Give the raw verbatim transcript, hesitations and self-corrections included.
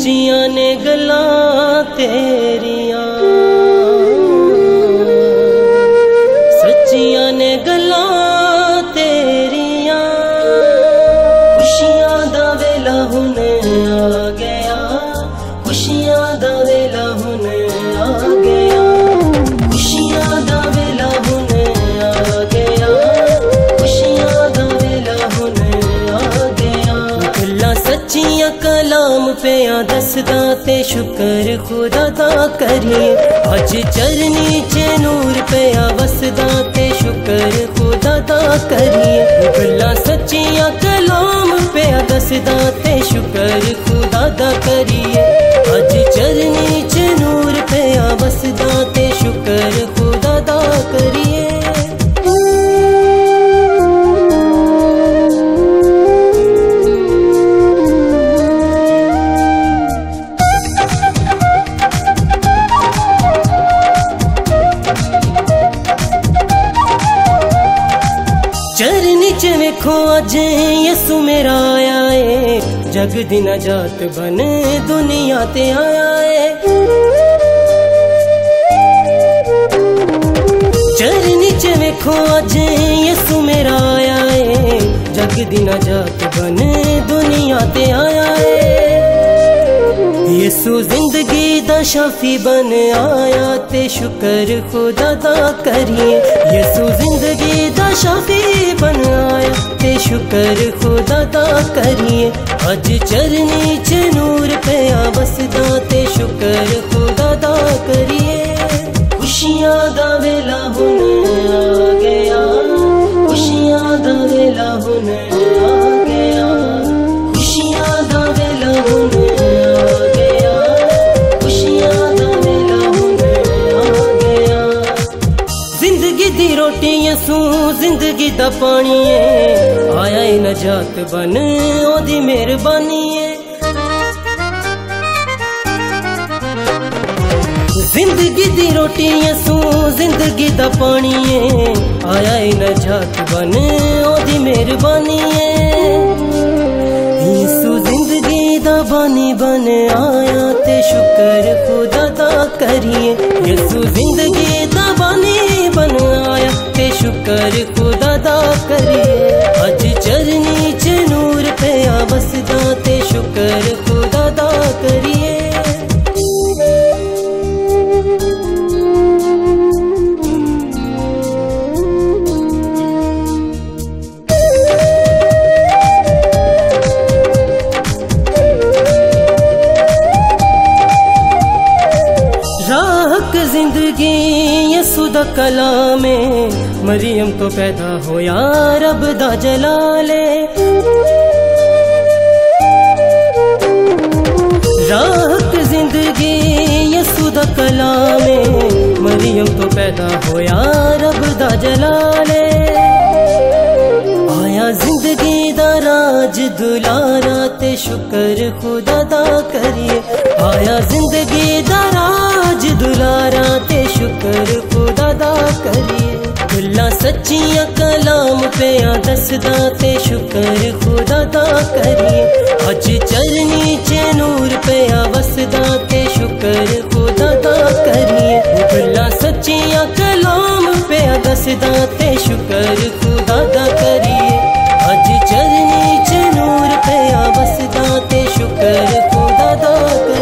सच्चियां ने गल्लां तेरियां, सच्चियां ने गल्लां तेरियां। खुशियां दा वेला हुण आ गया, खुशियां दा वेला हुण आ गया, खुशियां दा वेला हुण आ गया, खुशियां दा वेला हुण आ गया। गल्लां सच्चियां कलाम पिया दसदा ते शुक्र खुदा दा करिए। अज चरनी च नूर पिया वसदा ते शुक्र खुदा दा करिए। गल्लां सच्चियां कलाम पिया दसदा ते शुक्र खुदा दा करिए। अज चरनी च नूर पिया वसदा ते शुक्र खुदा दा करिए। चरनी च वेखो अज यसु मेरा आया है, जग दी नजात बन दुनिया ते आया है। चरनी च वेखो अज यसु मेरा आया है, जग दी नजात बन दुनिया ते आया है। यसु जिंदगी दा शाफी बन आया ते शुक्र खुदा दा करिए। यसु जिंदगी दा शाफी बन आया ते शुक्र खुदा दा करिए। अज चरनी च नूर पिया वसदा ते शुक्र खुदा दा करिए। खुशियां दा वेला हुण आ गया, खुशियां दा वेला हुण आ गया, खुशियां दा वेला हुण आ गया, खुशियां दा वेला हुण आ गया। जिंदगी दी रोटी यसू जिंदगी दा पानी है, आया है नजात बन ओदी मेहरबानी है। जिंदगी दी रोटी यसू जिंदगी दा पानी है, आया है नजात बन ओदी मेहरबानी है। यसू जिंदगी दा बानी बन आया ते शुक्र खुदा दा करिए। यसू जिंदगी दा बानी बन आया ते शुक्र खुदा दा करिए। अज चरनी च नूर पिया वसदा ते शुक्र खुदा दा करिए। राहक जिंदगी यसू दा कलाम है, मरियम तो पैदा होया रब दा जलाले। राहक जिंदगी यसू दा कलाम है, मरियम तो पैदा होया रब दा जलाले। आया जिंदगी दा राज दुलारा ते शुक्र खुदा दा करिए। आया जिंदगी दा राज दुलारा ते शुक्र खुदा दा करिए। गल्लां सच्चियां कलाम पिया दसदा ते शुक्र खुदा दा करिए। अज चरनी च नूर पिया वसदा ते शुक्र खुदा दा करिए। गल्लां सच्चियां कलाम पिया दसदा ते शुक्र खुदा दा करिए। अज चरनी च नूर पिया वसदा ते शुक्र खुदा दा करिए।